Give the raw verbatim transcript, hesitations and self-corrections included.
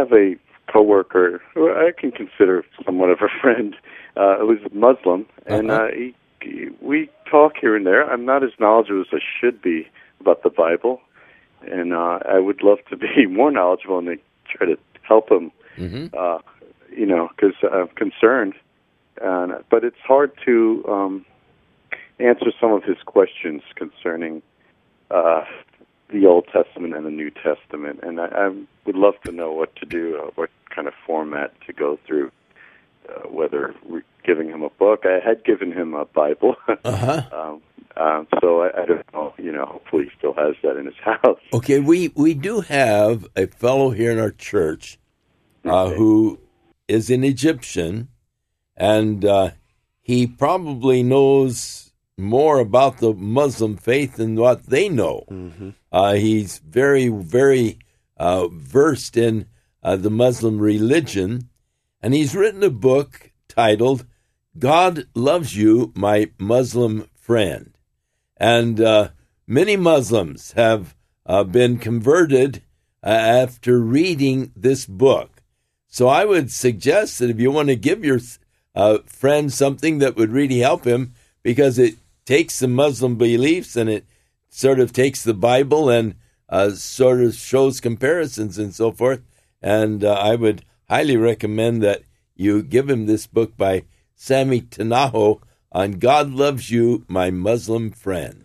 have a coworker who I can consider somewhat of a friend, uh, who's Muslim, and Uh-huh. uh, he, he, we talk here and there. I'm not as knowledgeable as I should be about the Bible, and uh, I would love to be more knowledgeable and try to help him, Mm-hmm. uh, you know, because I'm concerned. Uh, but it's hard to um, answer some of his questions concerning uh, the Old Testament and the New Testament, and I, I would love to know what to do, uh, what kind of format to go through, uh, whether we're giving him a book. I had given him a Bible, Uh-huh. um, um, so I, I don't know, you know, hopefully he still has that in his house. Okay, we, we do have a fellow here in our church uh, Okay. who is an Egyptian, and uh, he probably knows more about the Muslim faith than what they know. Mm-hmm. Uh, he's very, very uh, versed in uh, the Muslim religion, and he's written a book titled God Loves You, My Muslim Friend. And uh, many Muslims have uh, been converted uh, after reading this book. So I would suggest that if you want to give your uh, friend something that would really help him, because it takes the Muslim beliefs and it sort of takes the Bible and uh, sort of shows comparisons and so forth. And uh, I would highly recommend that you give him this book by Sammy Tanaho on God Loves You, My Muslim Friend.